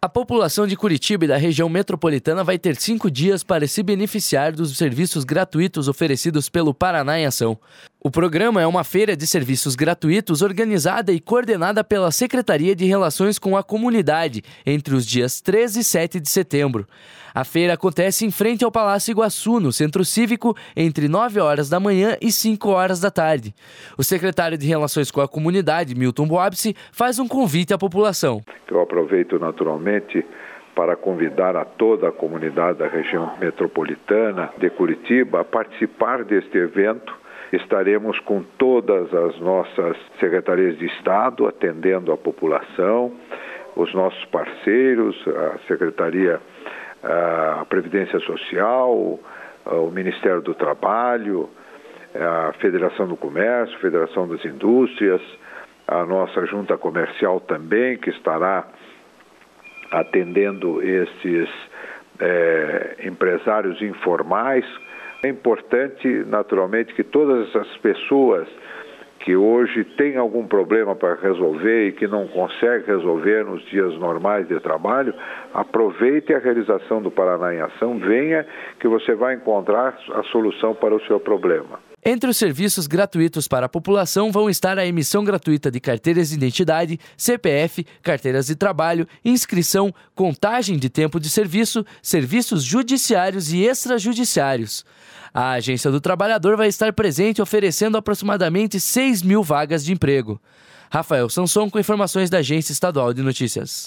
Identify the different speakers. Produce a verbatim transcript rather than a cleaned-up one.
Speaker 1: A população de Curitiba e da região metropolitana vai ter cinco dias para se beneficiar dos serviços gratuitos oferecidos pelo Paraná em Ação. O programa é uma feira de serviços gratuitos organizada e coordenada pela Secretaria de Relações com a Comunidade entre os dias treze e sete de setembro. A feira acontece em frente ao Palácio Iguaçu, no Centro Cívico, entre nove horas da manhã e cinco horas da tarde. O secretário de Relações com a Comunidade, Milton Boabsi, faz um convite à população.
Speaker 2: Eu aproveito naturalmente para convidar a toda a comunidade da região metropolitana de Curitiba a participar deste evento. Estaremos com todas as nossas secretarias de Estado atendendo a população, os nossos parceiros, a Secretaria, a Previdência Social, o Ministério do Trabalho, a Federação do Comércio, a Federação das Indústrias, a nossa junta comercial também, que estará atendendo esses é, empresários informais. É importante, naturalmente, que todas essas pessoas que hoje têm algum problema para resolver e que não conseguem resolver nos dias normais de trabalho, aproveite a realização do Paraná em Ação, venha que você vai encontrar a solução para o seu problema.
Speaker 1: Entre os serviços gratuitos para a população vão estar a emissão gratuita de carteiras de identidade, C P F, carteiras de trabalho, inscrição, contagem de tempo de serviço, serviços judiciários e extrajudiciários. A Agência do Trabalhador vai estar presente oferecendo aproximadamente seis mil vagas de emprego. Rafael Sanson com informações da Agência Estadual de Notícias.